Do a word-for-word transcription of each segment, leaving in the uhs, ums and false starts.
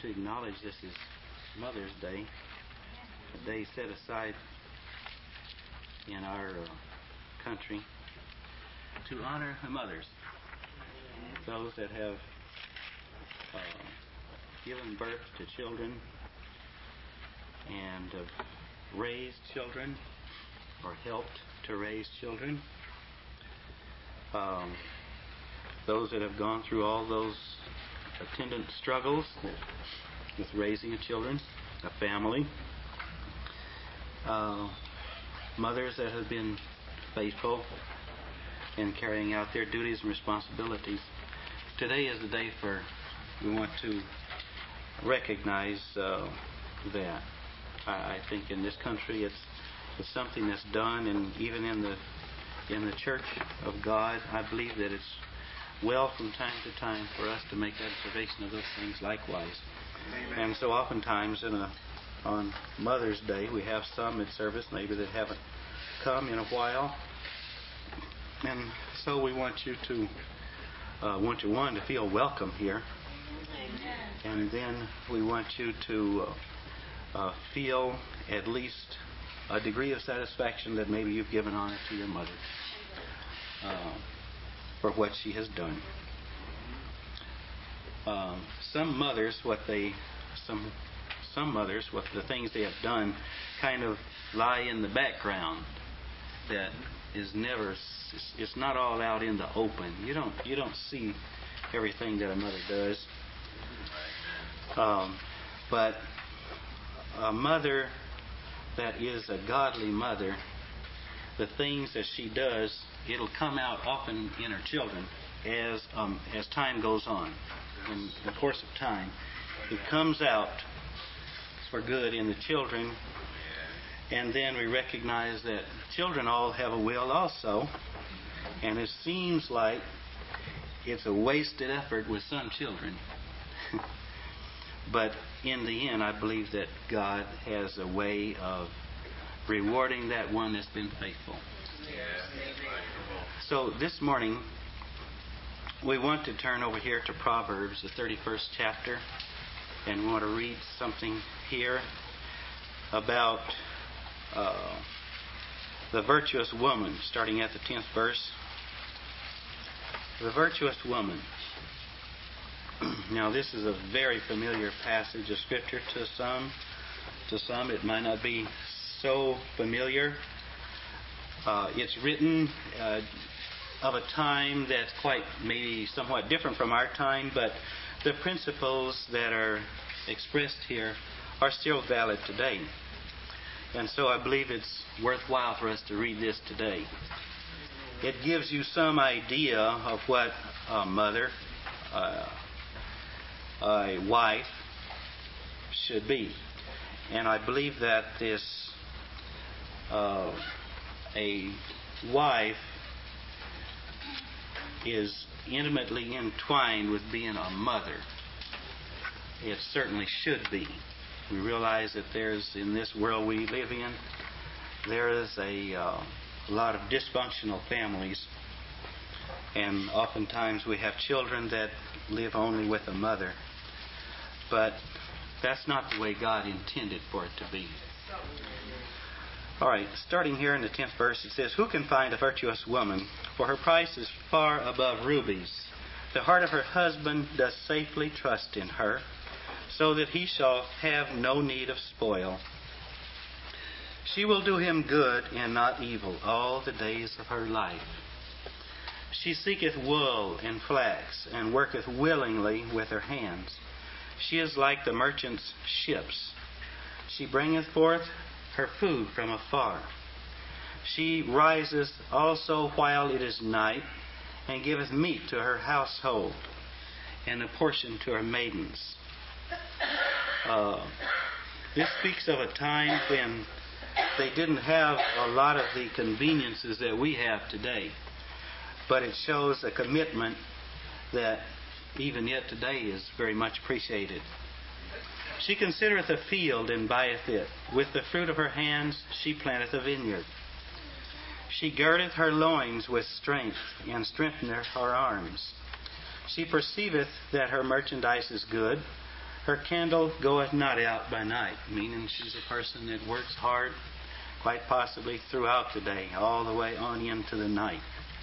to acknowledge this is Mother's Day, a day set aside in our uh, country to honor the mothers, those that have uh, given birth to children and have raised children or helped to raise children. Um, those that have gone through all those attendant struggles with raising a children, a family. Uh, mothers that have been faithful in carrying out their duties and responsibilities. Today is the day for, we want to recognize uh, that. I, I think in this country it's, it's something that's done, and even in the in the Church of God, I believe that it's well from time to time for us to make observation of those things likewise. Amen. And so oftentimes in a, on Mother's Day we have some in service maybe that haven't come in a while, and so we want you to uh, want you one to feel welcome here. Amen. And then we want you to uh, uh, feel at least a degree of satisfaction that maybe you've given honor to your mother uh, for what she has done. Um, some mothers, what they, some, some mothers, what the things they have done, kind of lie in the background. That is never, it's, it's not all out in the open. You don't, you don't see everything that a mother does. Um, but a mother that is a godly mother, the things that she does, it'll come out often in her children as um, as time goes on. In the course of time, it comes out for good in the children, and then we recognize that children all have a will also, and it seems like it's a wasted effort with some children. But in the end, I believe that God has a way of rewarding that one that's been faithful. So this morning, we want to turn over here to Proverbs, the thirty-first chapter, and we want to read something here about uh, the virtuous woman, starting at the tenth verse. The virtuous woman. Now, this is a very familiar passage of Scripture to some. To some, it might not be so familiar. Uh, it's written uh, of a time that's quite maybe somewhat different from our time, but the principles that are expressed here are still valid today. And so I believe it's worthwhile for us to read this today. It gives you some idea of what a mother, uh, a wife should be. And I believe that this uh, a wife is intimately entwined with being a mother. It certainly should be. We realize that there's, in this world we live in, there is a uh, lot of dysfunctional families, and oftentimes we have children that live only with a mother. But that's not the way God intended for it to be. All right, starting here in the tenth verse, it says, "Who can find a virtuous woman? For her price is far above rubies. The heart of her husband does safely trust in her, so that he shall have no need of spoil. She will do him good and not evil all the days of her life. She seeketh wool and flax, and worketh willingly with her hands. She is like the merchant's ships. She bringeth forth her food from afar. She riseth also while it is night, and giveth meat to her household, and a portion to her maidens." Uh, this speaks of a time when they didn't have a lot of the conveniences that we have today. But it shows a commitment that even yet today is very much appreciated. "She considereth a field and buyeth it. With the fruit of her hands she planteth a vineyard. She girdeth her loins with strength, and strengtheneth her arms. She perceiveth that her merchandise is good. Her candle goeth not out by night, meaning she's a person that works hard, quite possibly throughout the day, all the way on into the night.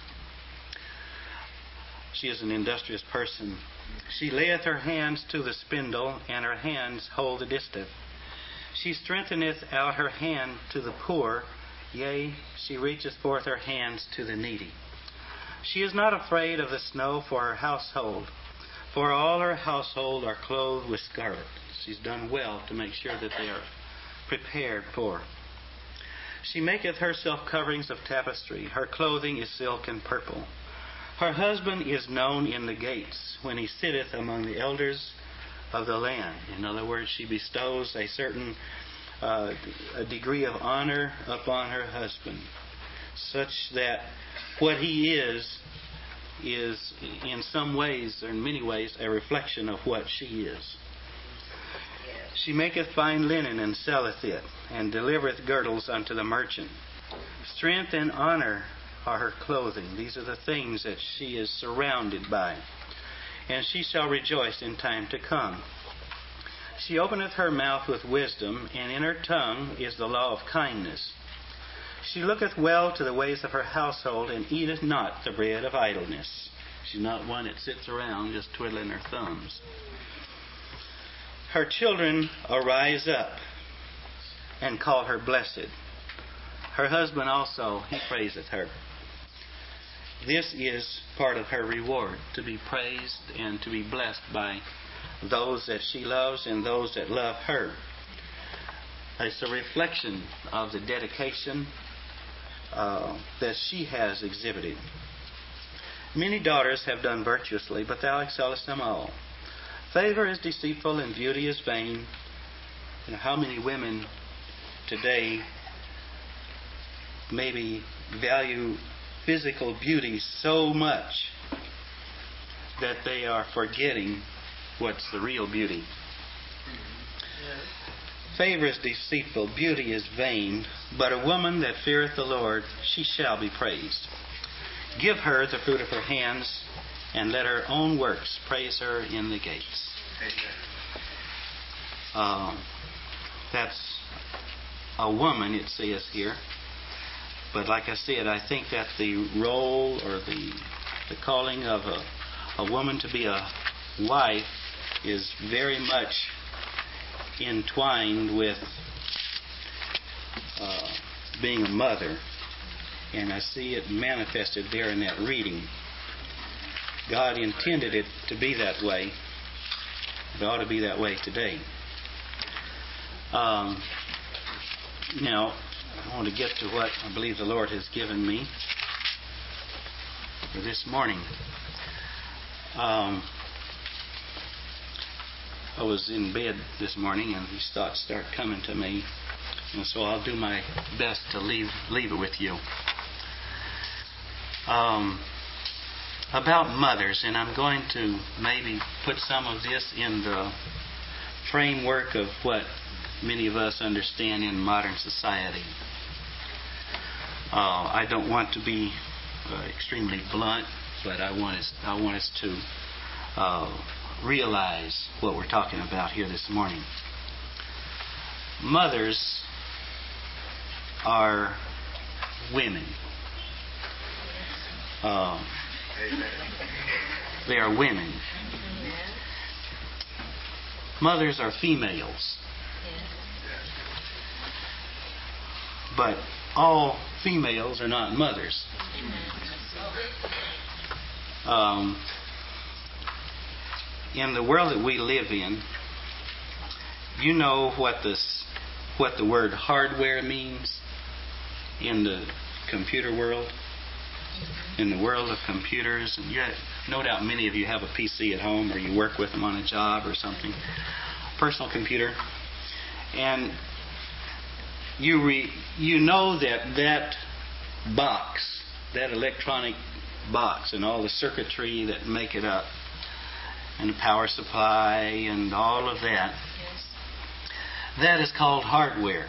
She is an industrious person. She layeth her hands to the spindle, and her hands hold the distaff. She strengtheneth out her hand to the poor, yea, she reacheth forth her hands to the needy. She is not afraid of the snow for her household, for all her household are clothed with scarlet. She's done well to make sure that they are prepared for. She maketh herself coverings of tapestry. Her clothing is silk and purple. Her husband is known in the gates when he sitteth among the elders of the land. In other words, she bestows a certain uh, a degree of honor upon her husband, such that what he is is in some ways, or in many ways, a reflection of what she is. She maketh fine linen and selleth it, and delivereth girdles unto the merchant. Strength and honor are her clothing. These are the things that she is surrounded by. And she shall rejoice in time to come. She openeth her mouth with wisdom, and in her tongue is the law of kindness. She looketh well to the ways of her household, and eateth not the bread of idleness. She's not one that sits around just twiddling her thumbs. Her children arise up and call her blessed. Her husband also, he praiseth her. This is part of her reward, to be praised and to be blessed by those that she loves and those that love her. It's a reflection of the dedication uh, that she has exhibited. Many daughters have done virtuously, but thou excellest them all. Favor is deceitful and beauty is vain. You know, how many women today maybe value physical beauty so much that they are forgetting what's the real beauty. Favor is deceitful, beauty is vain, but a woman that feareth the Lord, she shall be praised. Give her the fruit of her hands, and let her own works praise her in the gates. Uh, that's a woman, it says here. But like I said, I think that the role or the the calling of a, a woman to be a wife is very much entwined with uh, being a mother. And I see it manifested there in that reading. God intended it to be that way. It ought to be that way today. Um, now, I want to get to what I believe the Lord has given me for this morning. Um, I was in bed this morning and these thoughts start coming to me. And so I'll do my best to leave, leave it with you. Um, about mothers, and I'm going to maybe put some of this in the framework of what many of us understand in modern society. Uh, I don't want to be uh, extremely blunt, but I want us, I want us to uh, realize what we're talking about here this morning. Mothers are women. Uh, they are women. Mothers are females. But all females are not mothers. Um, in the world that we live in, you know what this, what the word hardware means in the computer world, in the world of computers. And you have, no doubt many of you have a P C at home or you work with them on a job or something, personal computer. And you re, you know that that box, that electronic box and all the circuitry that make it up and the power supply and all of that, yes, that is called hardware.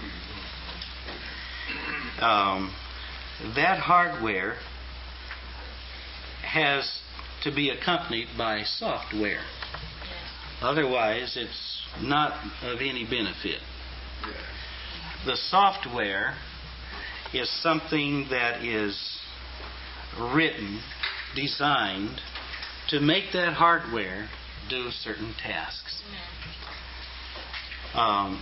Um, that hardware has to be accompanied by software. Otherwise, it's not of any benefit. The software is something that is written, designed to make that hardware do certain tasks. Um,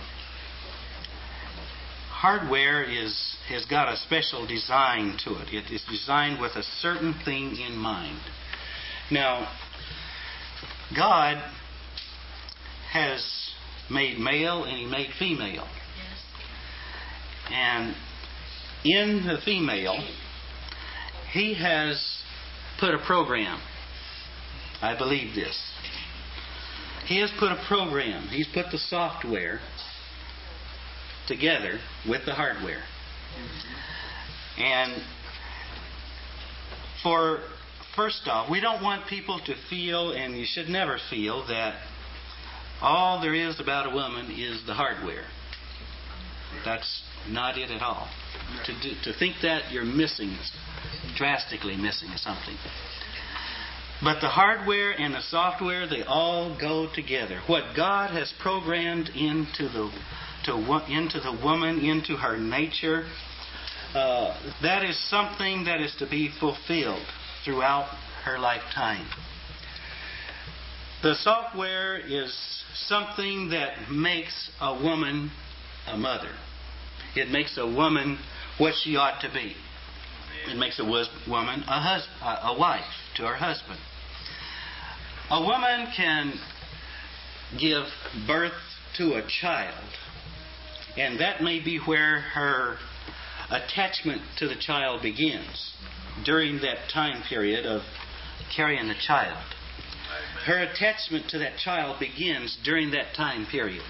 hardware is has got a special design to it. It is designed with a certain thing in mind. Now, God has made male and He made female. And in the female, He has put a program. I believe this. He has put a program. He's put the software together with the hardware. And for first off, we don't want people to feel, and you should never feel, that all there is about a woman is the hardware. That's not it at all. To do, to think that, you're missing, drastically missing something. But the hardware and the software, they all go together. What God has programmed into the to into the woman, into her nature, uh, that is something that is to be fulfilled throughout her lifetime. The software is something that makes a woman a mother. It makes a woman what she ought to be. It makes a woman a, hus- a wife to her husband. A woman can give birth to a child, and that may be where her attachment to the child begins, during that time period of carrying the child. Her attachment to that child begins during that time period.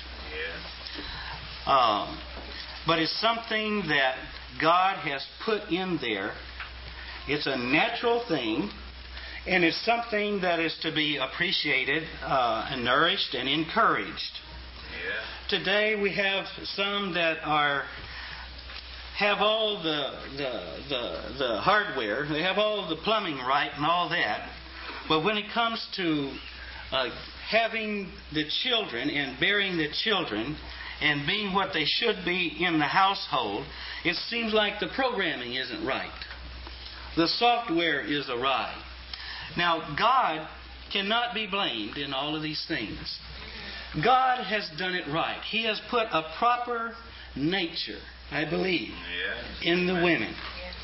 Um, but it's something that God has put in there. It's a natural thing, and it's something that is to be appreciated uh, and nourished and encouraged. Yeah. Today we have some that are have all the the, the the hardware, they have all the plumbing right and all that, but when it comes to uh, having the children and bearing the children and being what they should be in the household, it seems like the programming isn't right. The software is awry. Now, God cannot be blamed in all of these things. God has done it right. He has put a proper nature, I believe, in the women.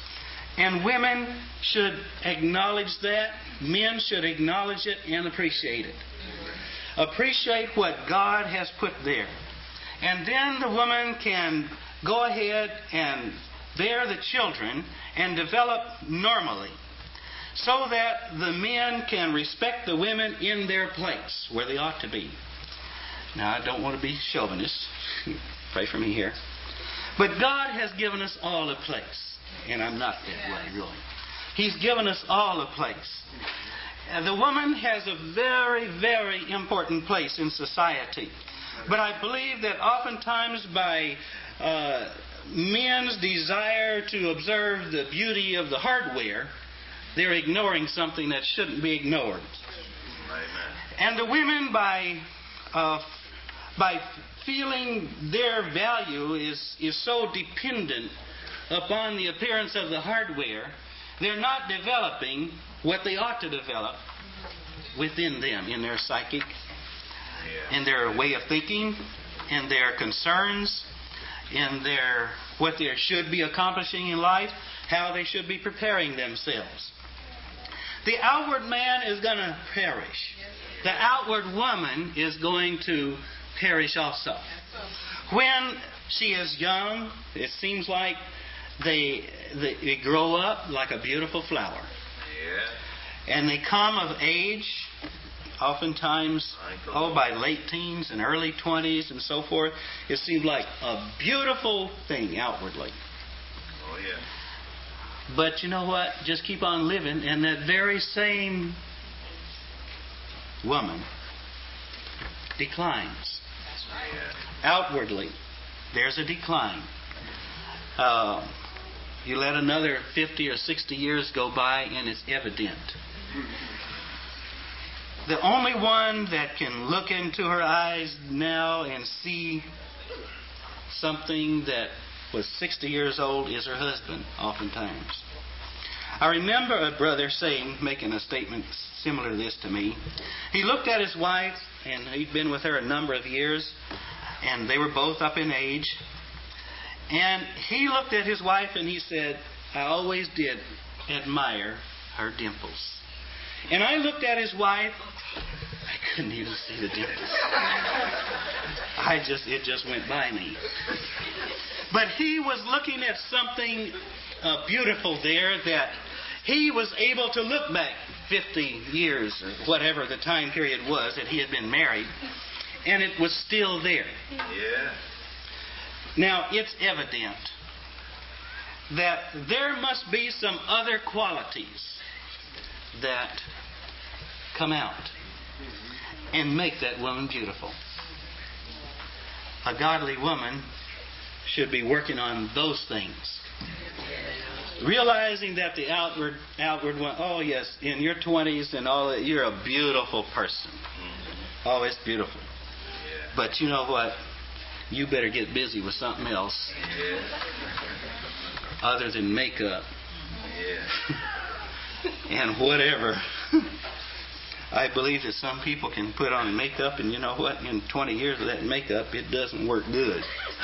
And women should acknowledge that. Men should acknowledge it and appreciate it. Appreciate what God has put there. And then the woman can go ahead and bear the children and develop normally, so that the men can respect the women in their place, where they ought to be. Now, I don't want to be chauvinist. Pray for me here. But God has given us all a place. And I'm not that way, really. He's given us all a place. Uh, the woman has a very, very important place in society. But I believe that oftentimes by uh, men's desire to observe the beauty of the hardware, they're ignoring something that shouldn't be ignored. Amen. And the women, by uh, by feeling their value is, is so dependent upon the appearance of the hardware, they're not developing what they ought to develop within them, in their psychic, in their way of thinking, in their concerns, in their what they should be accomplishing in life, how they should be preparing themselves. The outward man is going to perish. The outward woman is going to perish also. When she is young, it seems like they, they, they grow up like a beautiful flower. Yeah. And they come of age, oftentimes, oh, by late teens and early twenties and so forth. It seems like a beautiful thing outwardly. Oh, yeah. But you know what? Just keep on living, and that very same woman declines. Yeah. Outwardly, there's a decline. Uh, you let another fifty or sixty years go by, and it's evident. The only one that can look into her eyes now and see something that was sixty years old is her husband, oftentimes. I remember a brother saying, making a statement similar to this to me. He looked at his wife, and he'd been with her a number of years, and they were both up in age. And he looked at his wife and he said, I always did admire her dimples. And I looked at his wife, I couldn't even see the dimples. I just, it just went by me. But he was looking at something uh, beautiful there, that he was able to look back fifty years or whatever the time period was that he had been married, and it was still there. Yeah. Now, it's evident that there must be some other qualities that come out and make that woman beautiful. A godly woman should be working on those things. Realizing that the outward outward one, oh yes, in your twenties and all that, you're a beautiful person. Oh, it's beautiful. But you know what? You better get busy with something else other than makeup and whatever. I believe that some people can put on makeup, and you know what? In twenty years of that makeup, it doesn't work good.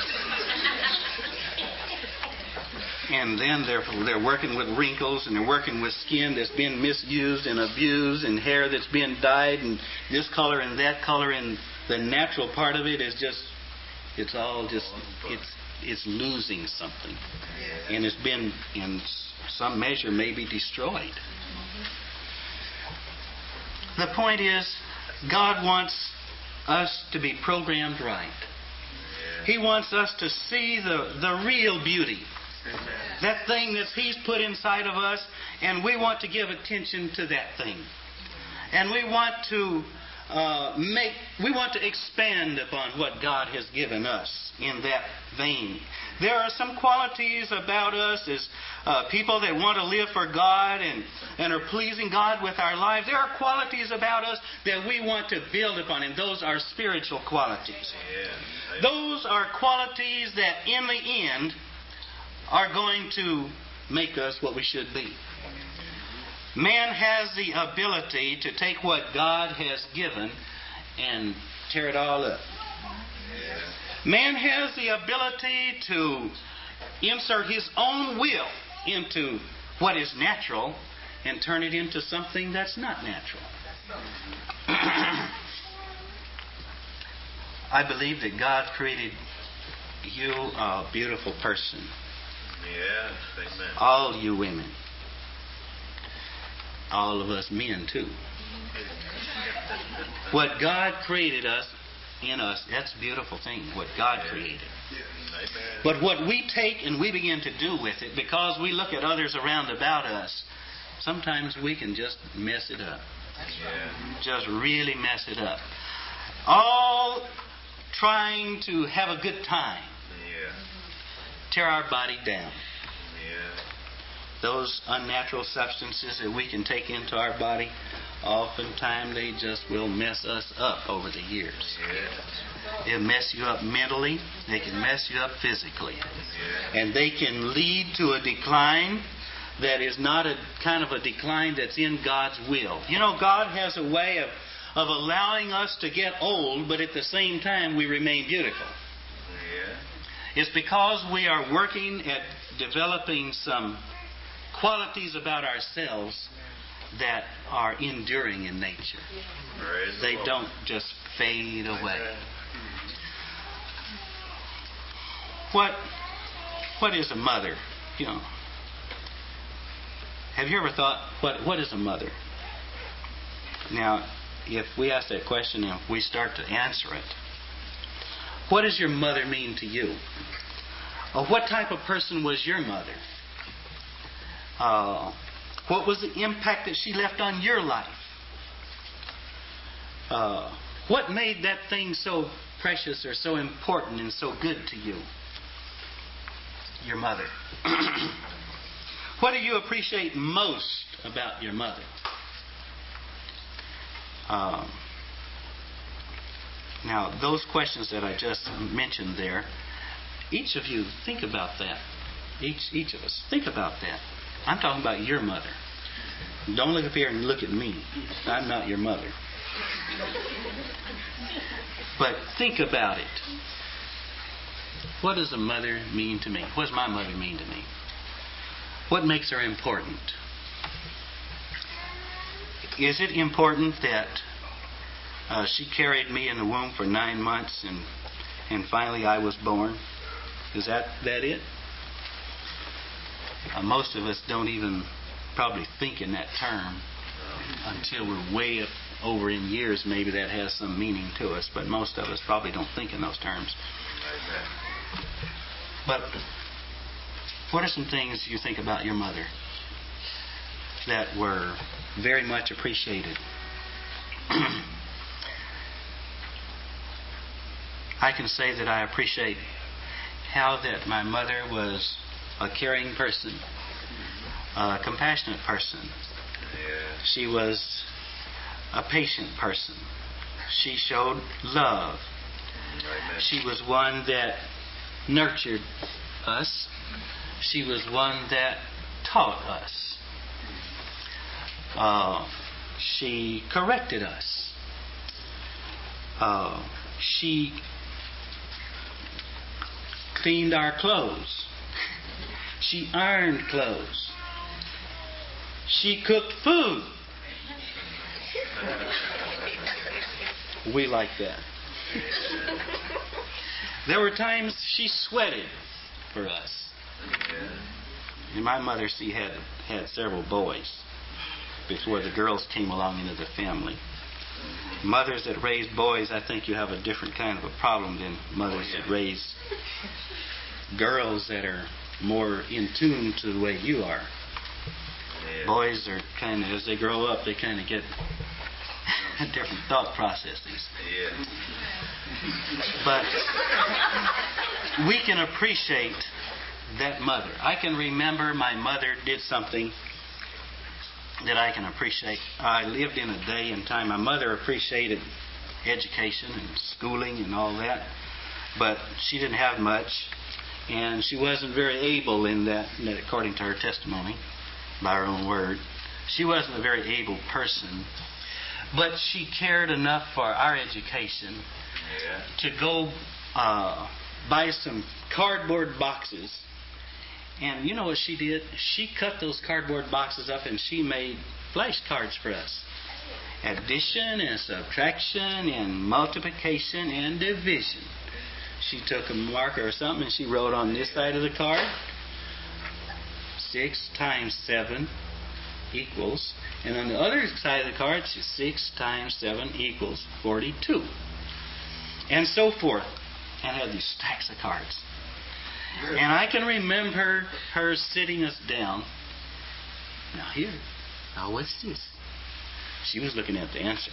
And then they're they're working with wrinkles, and they're working with skin that's been misused and abused, and hair that's been dyed, and this color and that color, and the natural part of it is just, it's all just, it's it's losing something. And it's been, in some measure, maybe destroyed. The point is, God wants us to be programmed right. He wants us to see the, the real beauty. That thing that He's put inside of us, and we want to give attention to that thing. And we want to uh, make, we want to expand upon what God has given us in that vein. There are some qualities about us as uh, people that want to live for God and, and are pleasing God with our lives. There are qualities about us that we want to build upon, and those are spiritual qualities. Those are qualities that in the end are going to make us what we should be. Man has the ability to take what God has given and tear it all up. Man has the ability to insert his own will into what is natural and turn it into something that's not natural. I believe that God created you a beautiful person. Yes, amen. All you women. All of us men too. What God created us in us, that's a beautiful thing, what God created. But what we take and we begin to do with it, because we look at others around about us, sometimes we can just mess it up. Just really mess it up. All trying to have a good time. Tear our body down. Those unnatural substances that we can take into our body, oftentimes they just will mess us up over the years. They'll mess you up mentally. They can mess you up physically. And they can lead to a decline that is not a kind of a decline that's in God's will. You know, God has a way of, of allowing us to get old, but at the same time we remain beautiful. It's because we are working at developing some qualities about ourselves that are enduring in nature. They don't just fade away. What what is a mother? You know, have you ever thought what what is a mother? Now, if we ask that question and if we start to answer it, what does your mother mean to you? Or what type of person was your mother? Uh, what was the impact that she left on your life? Uh, what made that thing so precious or so important and so good to you? Your mother. What do you appreciate most about your mother? Um, now, those questions that I just mentioned there, each of you think about that. Each each of us think about that. I'm talking about your mother. Don't look up here and look at me. I'm not your mother. But think about it. What does a mother mean to me? What does my mother mean to me? What makes her important? Is it important that uh, she carried me in the womb for nine months and and finally I was born? Is that that it? Uh, most of us don't even probably think in that term until we're way up over in years. Maybe that has some meaning to us, but most of us probably don't think in those terms. But what are some things you think about your mother that were very much appreciated? I can say that I appreciate how that my mother was a caring person, a compassionate person. Yeah. She was a patient person. She showed love. Amen. She was one that nurtured us. She was one that taught us. Uh, she corrected us. Uh, she cleaned our clothes. She ironed clothes. She cooked food. We like that. There were times she sweated for us. And my mother, she had had several boys before the girls came along into the family. Mothers that raise boys, I think you have a different kind of a problem than mothers that raise girls that are more in tune to the way you are. Yeah. Boys are kind of, as they grow up, they kind of get different thought processes. Yeah. But we can appreciate that mother. I can remember my mother did something that I can appreciate. I lived in a day and time. My mother appreciated education and schooling and all that, but she didn't have much, and she wasn't very able in that, according to her testimony, by her own word. She wasn't a very able person, but she cared enough for our education Yeah. to go uh, buy some cardboard boxes. And you know what she did? She cut those cardboard boxes up and she made flashcards for us. Addition and subtraction and multiplication and division. She took a marker or something and she wrote on this side of the card, six times seven equals. And on the other side of the card, six times seven equals forty-two. And so forth. And had these stacks of cards. And I can remember her sitting us down. Now here, now what's this? She was looking at the answer.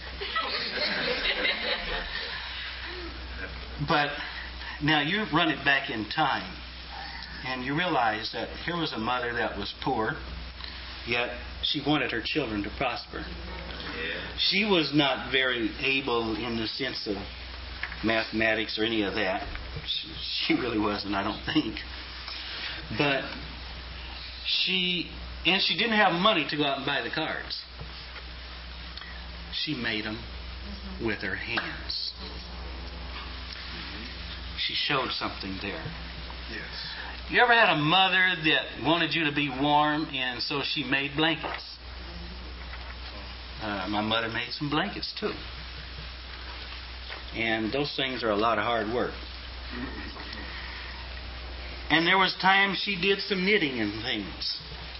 But now you run it back in time, and you realize that here was a mother that was poor, yet she wanted her children to prosper. Yeah. She was not very able in the sense of mathematics or any of that. She really wasn't, I don't think. But she, and she didn't have money to go out and buy the cards. She made them with her hands. She showed something there. Yes. You ever had a mother that wanted you to be warm, and so she made blankets? Uh, my mother made some blankets too. And those things are a lot of hard work. And there was times she did some knitting and things.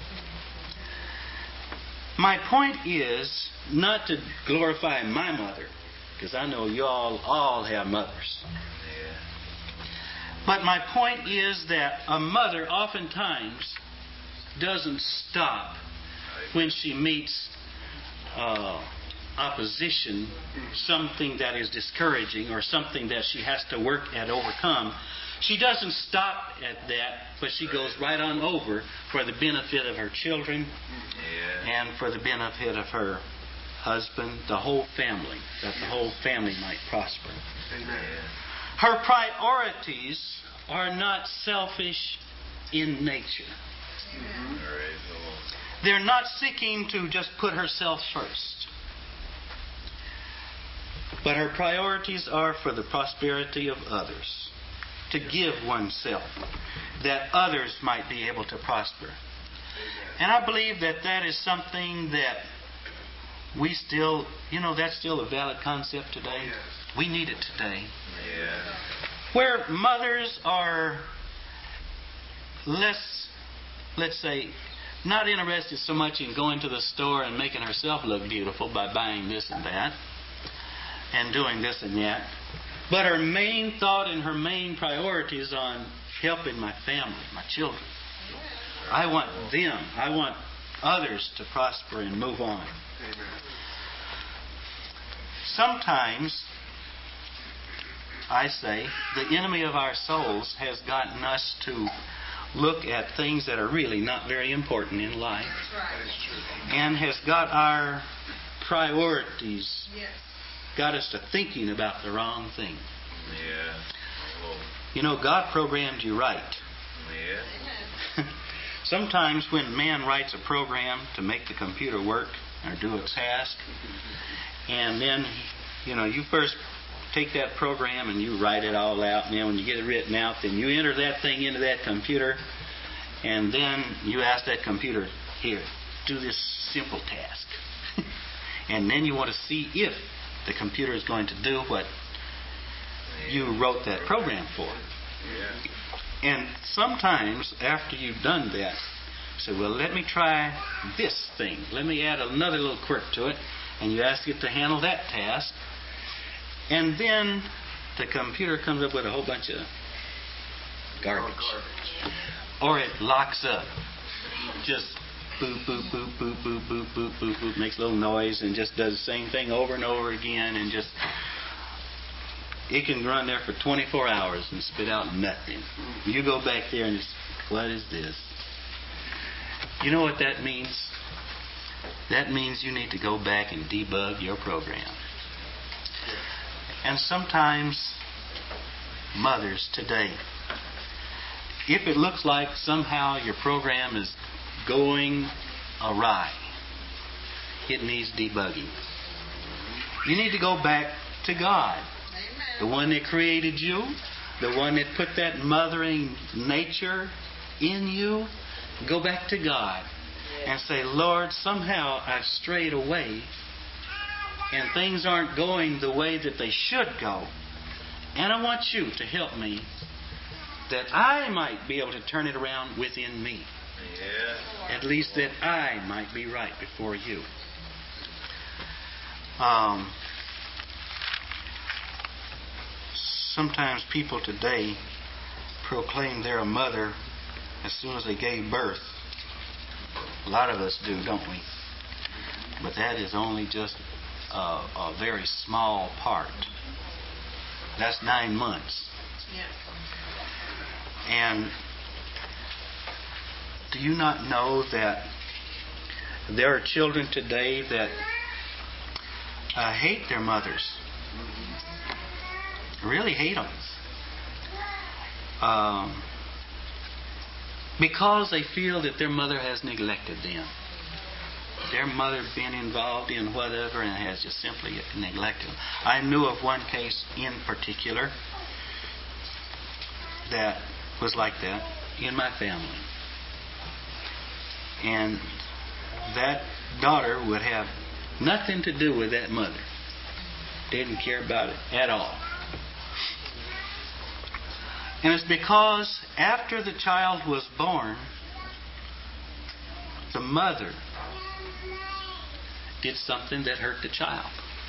My point is not to glorify my mother, because I know you all all have mothers. Yeah. But my point is that a mother oftentimes doesn't stop when she meets uh, opposition, something that is discouraging or something that she has to work at overcome. She doesn't stop at that, but she goes right on over for the benefit of her children Yeah. and for the benefit of her husband, the whole family, that the whole family might prosper. Amen. Her priorities are not selfish in nature. Amen. They're not seeking to just put herself first. But her priorities are for the prosperity of others, to give oneself, that others might be able to prosper. And I believe that that is something that we still, you know, that's still a valid concept today. Yes. We need it today. Yeah. Where mothers are less, let's say, not interested so much in going to the store and making herself look beautiful by buying this and that and doing this and that. But her main thought and her main priority is on helping my family, my children. I want them, I want others to prosper and move on. Amen. Sometimes, I say, the enemy of our souls has gotten us to look at things that are really not very important in life. That is true. And has got our priorities, Yes. got us to thinking about the wrong thing. Yeah. Oh. You know, God programmed you right. Yeah. Sometimes when man writes a program to make the computer work or do a task, and then, you know, you first take that program and you write it all out, and then when you get it written out, then you enter that thing into that computer, and then you ask that computer, here, do this simple task. And then you want to see if the computer is going to do what you wrote that program for. Yeah. And sometimes after you've done that, you say, well, let me try this thing. Let me add another little quirk to it. And you ask it to handle that task. And then the computer comes up with a whole bunch of garbage. Or it locks up. Just boop, boop, boop, boop, boop, boop, boop, boop, boop, makes a little noise and just does the same thing over and over again, and just, it can run there for twenty-four hours and spit out nothing. You go back there and just, what is this? You know what that means? That means you need to go back and debug your program. And sometimes, mothers today, if it looks like somehow your program is going awry, it needs debugging. You need to go back to God, the one that created you, the one that put that mothering nature in you. Go back to God and say, Lord, somehow I've strayed away and things aren't going the way that they should go. And I want you to help me that I might be able to turn it around within me. Yeah. At least that I might be right before you. Um, sometimes people today proclaim they're a mother as soon as they gave birth. A lot of us do, don't we? But that is only just a, a very small part. That's nine months. Yes. And do you not know that there are children today that uh, hate their mothers? Really hate them. Um, because they feel that their mother has neglected them. Their mother been involved in whatever and has just simply neglected them. I knew of one case in particular that was like that in my family. And that daughter would have nothing to do with that mother. Didn't care about it at all. And it's because after the child was born, the mother did something that hurt the child.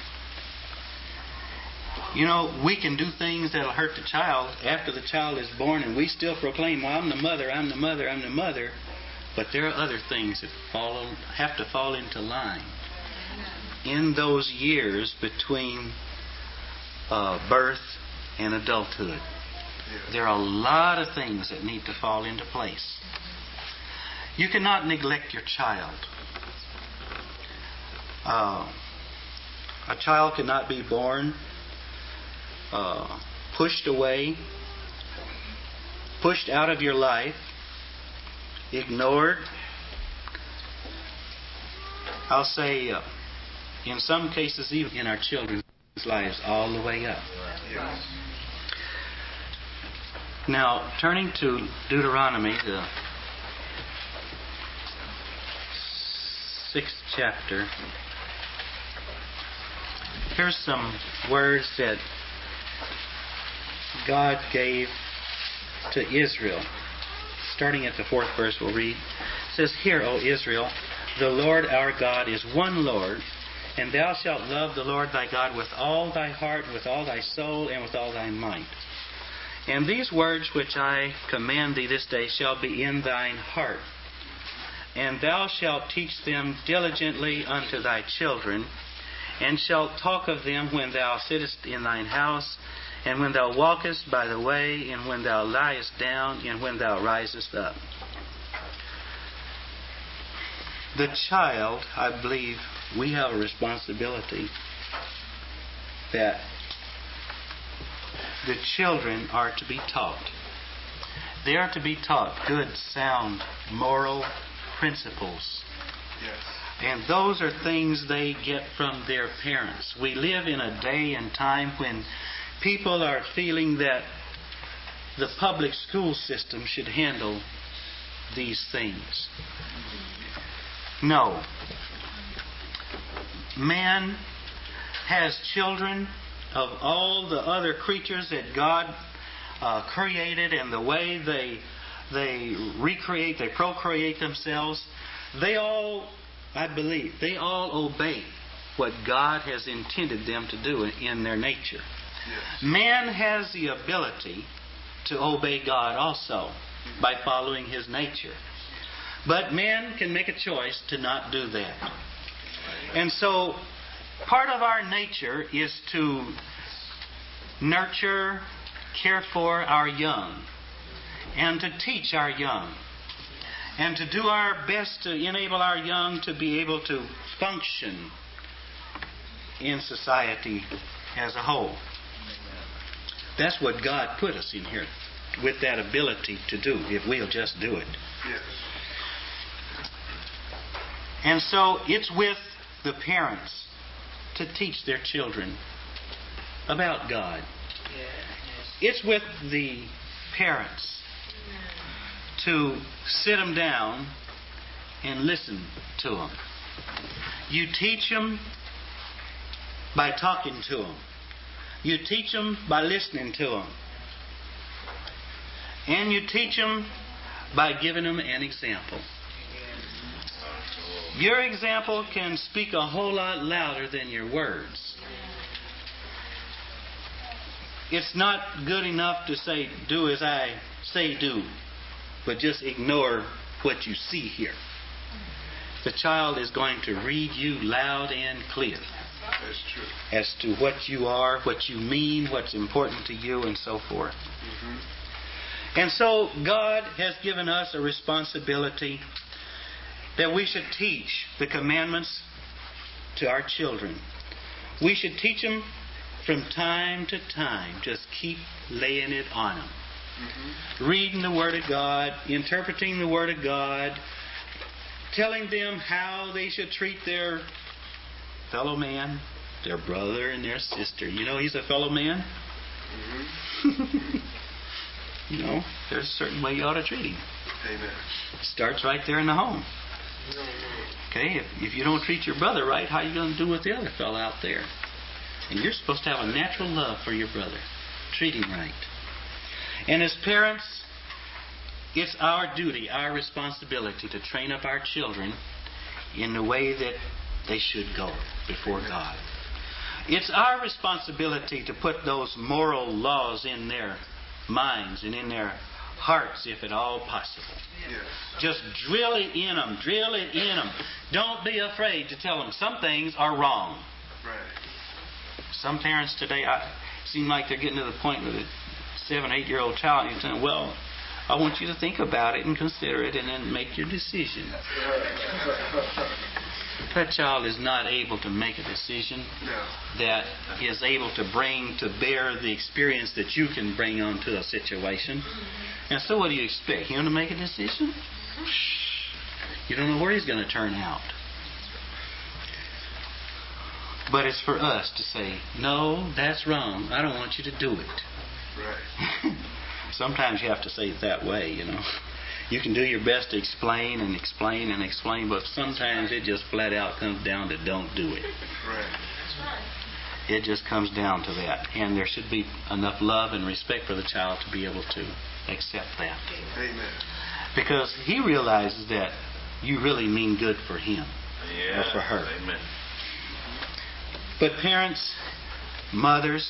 You know, we can do things that'll hurt the child after the child is born, and we still proclaim, well, I'm the mother, I'm the mother, I'm the mother. But there are other things that follow, have to fall into line. In those years between uh, birth and adulthood, there are a lot of things that need to fall into place. You cannot neglect your child. Uh, A child cannot be born uh, pushed away, pushed out of your life, ignored. I'll say, uh, in some cases, even in our children's lives, all the way up. Yes. Now, turning to Deuteronomy, the sixth chapter, here's some words that God gave to Israel. Starting at the fourth verse, we'll read. It says, "Hear, O Israel, the Lord our God is one Lord, and thou shalt love the Lord thy God with all thy heart, with all thy soul, and with all thy might. And these words which I command thee this day shall be in thine heart. And thou shalt teach them diligently unto thy children, and shalt talk of them when thou sittest in thine house, and when thou walkest by the way, and when thou liest down, and when thou risest up." The child, I believe, we have a responsibility that the children are to be taught. They are to be taught good, sound, moral principles. Yes. And those are things they get from their parents. We live in a day and time when people are feeling that the public school system should handle these things. No. Man has children of all the other creatures that God uh, created, and the way they they recreate, they procreate themselves. They all, I believe, they all obey what God has intended them to do in their nature. Yes. Man has the ability to obey God also by following his nature. But man can make a choice to not do that. And so part of our nature is to nurture, care for our young, and to teach our young, and to do our best to enable our young to be able to function in society as a whole. That's what God put us in here, with that ability to do, if we'll just do it. Yes. And so it's with the parents to teach their children about God. It's with the parents to sit them down and listen to them. You teach them by talking to them. You teach them by listening to them. And you teach them by giving them an example. Your example can speak a whole lot louder than your words. It's not good enough to say, do as I say do, but just ignore what you see here. The child is going to read you loud and clear. That's true. As to what you are, what you mean, what's important to you, and so forth. Mm-hmm. And so God has given us a responsibility that we should teach the commandments to our children. We should teach them from time to time. Just keep laying it on them. Mm-hmm. Reading the Word of God, interpreting the Word of God, telling them how they should treat their fellow man, their brother and their sister. You know, he's a fellow man. Mm-hmm. You know, there's a certain way you ought to treat him. Amen. It starts right there in the home. Okay, if, if you don't treat your brother right, how are you going to do with the other fellow out there? And you're supposed to have a natural love for your brother. Treat him right. And as parents, it's our duty, our responsibility to train up our children in the way that they should go before God. It's our responsibility to put those moral laws in their minds and in their hearts, if at all possible. Yes. Just drill it in them. Drill it in them. Don't be afraid to tell them some things are wrong. Right. Some parents today I, seem like they're getting to the point with a seven, eight-year-old child and you're saying, well, I want you to think about it and consider it and then make your decision. that child is not able to make a decision No. that is able to bring to bear the experience that you can bring onto a situation. And so what do you expect? Him to make a decision? You don't know where he's going to turn out. But it's for us to say, no, that's wrong. I don't want you to do it. Right. Sometimes you have to say it that way, you know. You can do your best to explain and explain and explain, but sometimes it just flat out comes down to don't do it. Right. It just comes down to that. And there should be enough love and respect for the child to be able to accept that. Amen. Because he realizes that you really mean good for him Yeah. or for her. Amen. But parents, mothers,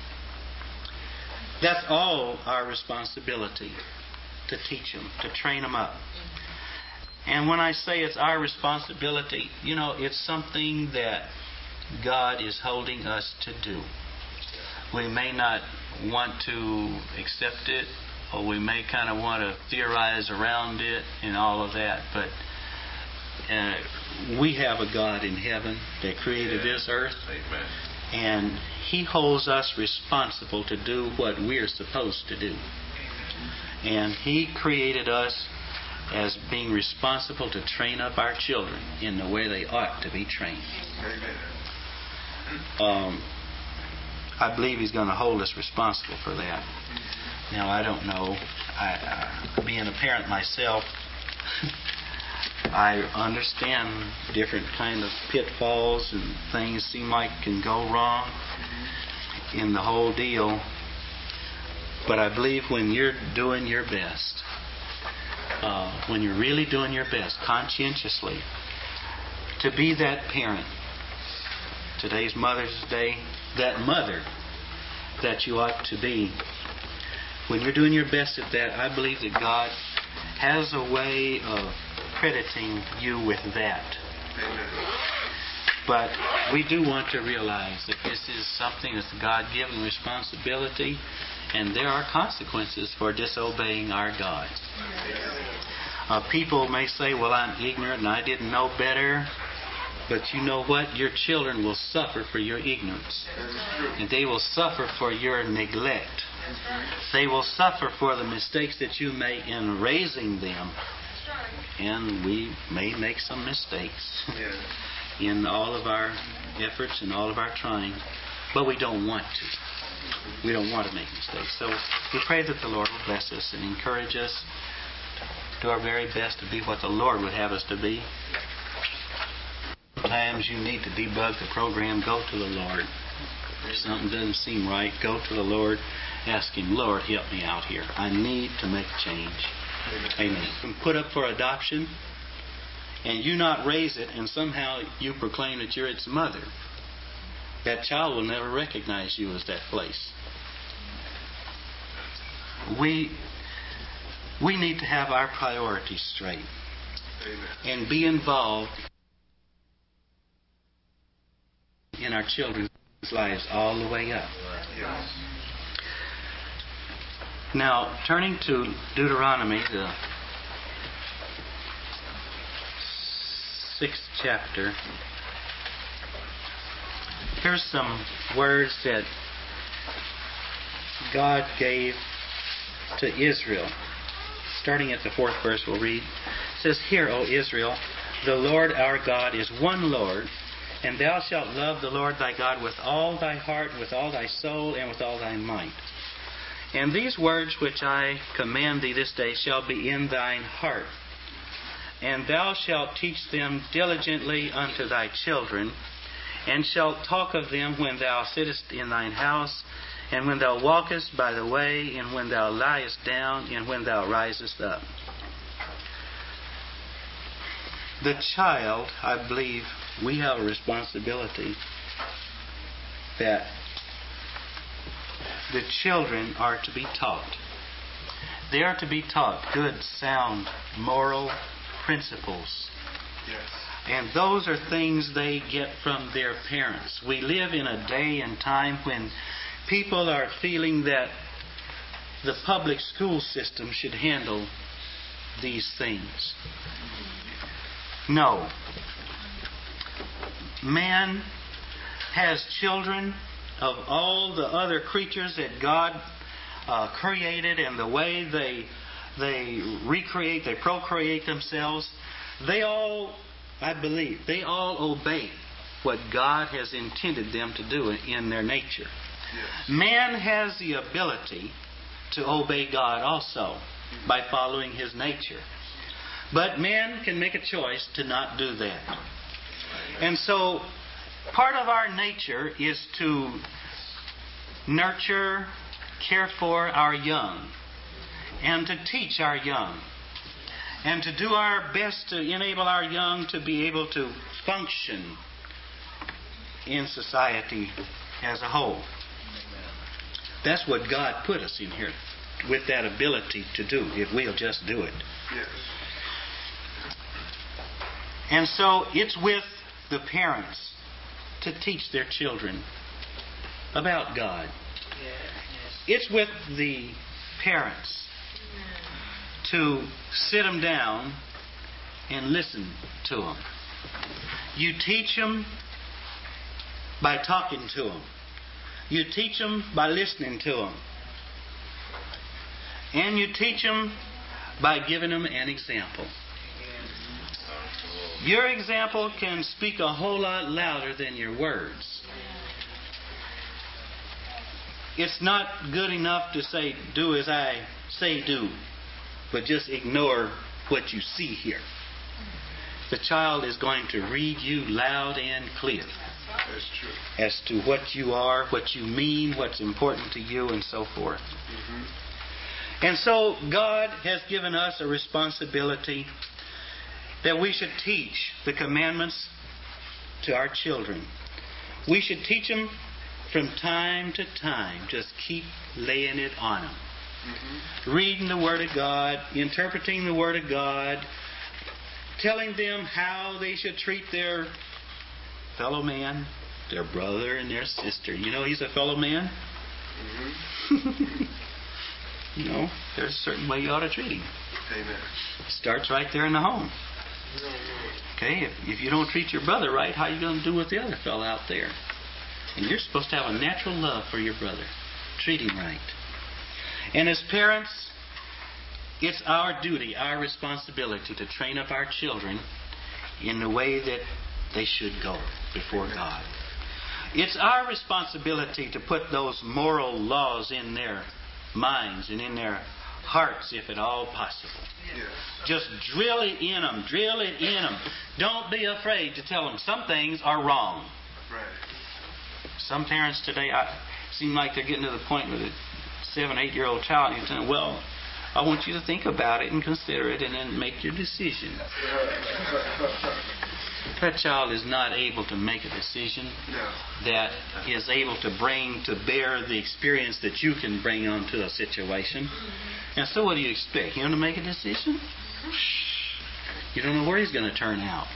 that's all our responsibility, to teach them, to train them up. And when I say it's our responsibility, you know, it's something that God is holding us to do. We may not want to accept it, or we may kind of want to theorize around it and all of that, but uh, we have a God in heaven that created Yeah. this earth, Amen. and He holds us responsible to do what we're supposed to do. And He created us as being responsible to train up our children in the way they ought to be trained. Amen. Um, I believe He's going to hold us responsible for that. Now, I don't know. I, uh, being a parent myself, I understand different kind of pitfalls and things seem like can go wrong in the whole deal. But I believe when you're doing your best, uh, when you're really doing your best, conscientiously, to be that parent, today's Mother's Day, that mother that you ought to be, when you're doing your best at that, I believe that God has a way of crediting you with that. Amen. But we do want to realize that this is something that's a God-given responsibility, and there are consequences for disobeying our God. Uh, people may say, well, I'm ignorant and I didn't know better. But you know what? Your children will suffer for your ignorance. That is true. And they will suffer for your neglect. They will suffer for the mistakes that you make in raising them. And we may make some mistakes Yes. in all of our efforts and all of our trying. But we don't want to. We don't want to make mistakes. So we pray that the Lord will bless us and encourage us to do our very best to be what the Lord would have us to be. Sometimes you need to debug the program, go to the Lord. If something doesn't seem right, go to the Lord. Ask Him, Lord, help me out here. I need to make a change. Amen. And put up for adoption, and you not raise it, and somehow you proclaim that you're its mother. That child will never recognize you as that place. We we need to have our priorities straight Amen. and be involved in our children's lives all the way up. Yes. Now, turning to Deuteronomy, the sixth chapter, here's some words that God gave to Israel. Starting at the fourth verse, we'll read. It says, Hear, O Israel, the Lord our God is one Lord, and thou shalt love the Lord thy God with all thy heart, with all thy soul, and with all thy might. And these words which I command thee this day shall be in thine heart. And thou shalt teach them diligently unto thy children, and shalt talk of them when thou sittest in thine house, and when thou walkest by the way, and when thou liest down, and when thou risest up. The child, I believe, we have a responsibility that the children are to be taught. They are to be taught good, sound, moral principles. Yes. And those are things they get from their parents. We live in a day and time when people are feeling that the public school system should handle these things. No. man has children of all the other creatures that God uh, created, and the way they they recreate, they procreate themselves, they all, I believe, they all obey what God has intended them to do in their nature. Yes. Man has the ability to obey God also by following His nature. But man can make a choice to not do that. And so part of our nature is to nurture, care for our young, and to teach our young, and to do our best to enable our young to be able to function in society as a whole. That's what God put us in here, with that ability to do, if we'll just do it. Yes. And so it's with the parents to teach their children about God. It's with the parents to sit them down and listen to them. You teach them by talking to them. You teach them by listening to them. And you teach them by giving them an example. Your example can speak a whole lot louder than your words. It's not good enough to say, do as I say do, but just ignore what you see here. The child is going to read you loud and clear. That's true. As to what you are, what you mean, what's important to you, and so forth. Mm-hmm. And so God has given us a responsibility that we should teach the commandments to our children. We should teach them from time to time. Just keep laying it on them. Mm-hmm. Reading the Word of God, interpreting the Word of God, telling them how they should treat their fellow man, their brother and their sister. You know he's a fellow man? Mm-hmm. You know, there's a certain way you ought to treat him. Amen. It starts right there in the home. Okay, if, if you don't treat your brother right, how are you going to do with the other fellow out there? And you're supposed to have a natural love for your brother. Treat him right. And as parents, it's our duty, our responsibility to train up our children in the way that they should go before God. It's our responsibility to put those moral laws in their minds and in their hearts, if at all possible. Yes. Just drill it in them. Drill it in them. Don't be afraid to tell them some things are wrong. Right. Some parents today I, seem like they're getting to the point with a seven, eight-year-old child, and you're saying, well, I want you to think about it and consider it and then make your decision. That child is not able to make a decision No. that is able to bring to bear the experience that you can bring onto a situation. And so what do you expect? Him to make a decision? You don't know where he's going to turn out.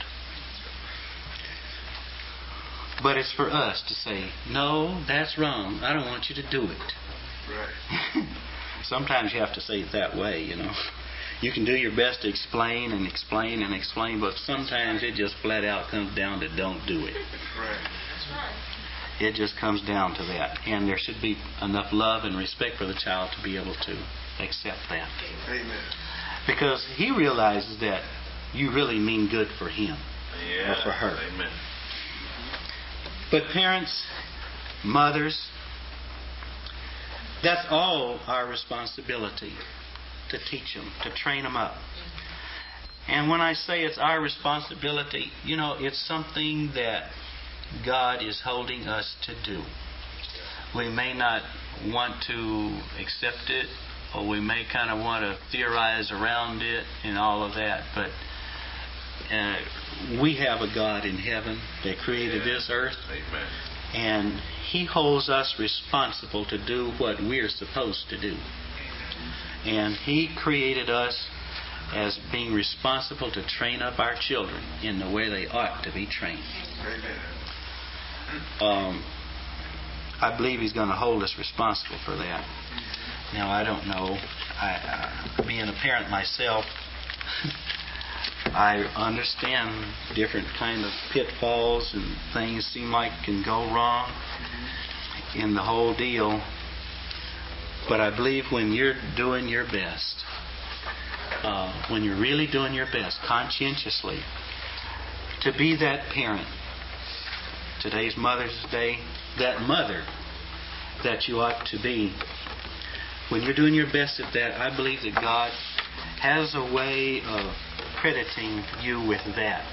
But it's for us to say, no, that's wrong. I don't want you to do it. Right. Sometimes you have to say it that way, you know. You can do your best to explain and explain and explain, but sometimes it just flat out comes down to don't do it. Right. It just comes down to that. And there should be enough love and respect for the child to be able to accept that. Amen. Because he realizes that you really mean good for him Yeah. or for her. Amen. But parents, mothers, that's all our responsibility, to teach them, to train them up. And when I say it's our responsibility, you know, it's something that God is holding us to do. We may not want to accept it, or we may kind of want to theorize around it and all of that, but uh, we have a God in heaven that created this earth. Amen. And He holds us responsible to do what we're supposed to do. And He created us as being responsible to train up our children in the way they ought to be trained. Amen. Um, I believe He's going to hold us responsible for that. Now, I don't know. I, uh, being a parent myself, I understand different kind of pitfalls and things seem like can go wrong in the whole deal. But I believe when you're doing your best, uh, when you're really doing your best, conscientiously, to be that parent, today's Mother's Day, that mother that you ought to be, when you're doing your best at that, I believe that God has a way of crediting you with that.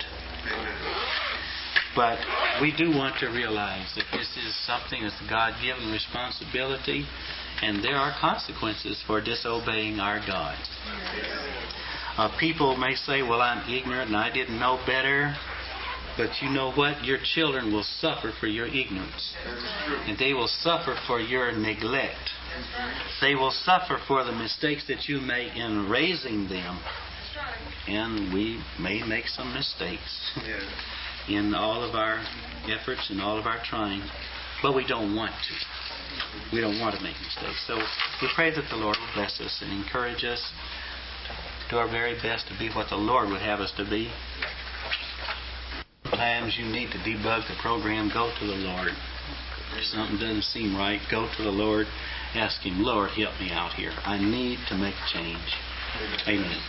But we do want to realize that this is something that's a God-given responsibility, and there are consequences for disobeying our God. Uh, people may say, well, I'm ignorant and I didn't know better. But you know what? Your children will suffer for your ignorance. And they will suffer for your neglect. They will suffer for the mistakes that you make in raising them. And we may make some mistakes in all of our efforts and all of our trying. But we don't want to. We don't want to make mistakes. So we pray that the Lord will bless us and encourage us to do our very best to be what the Lord would have us to be. Times you need to debug the program, go to the Lord. If something doesn't seem right, go to the Lord. Ask Him, Lord, help me out here. I need to make a change. Amen.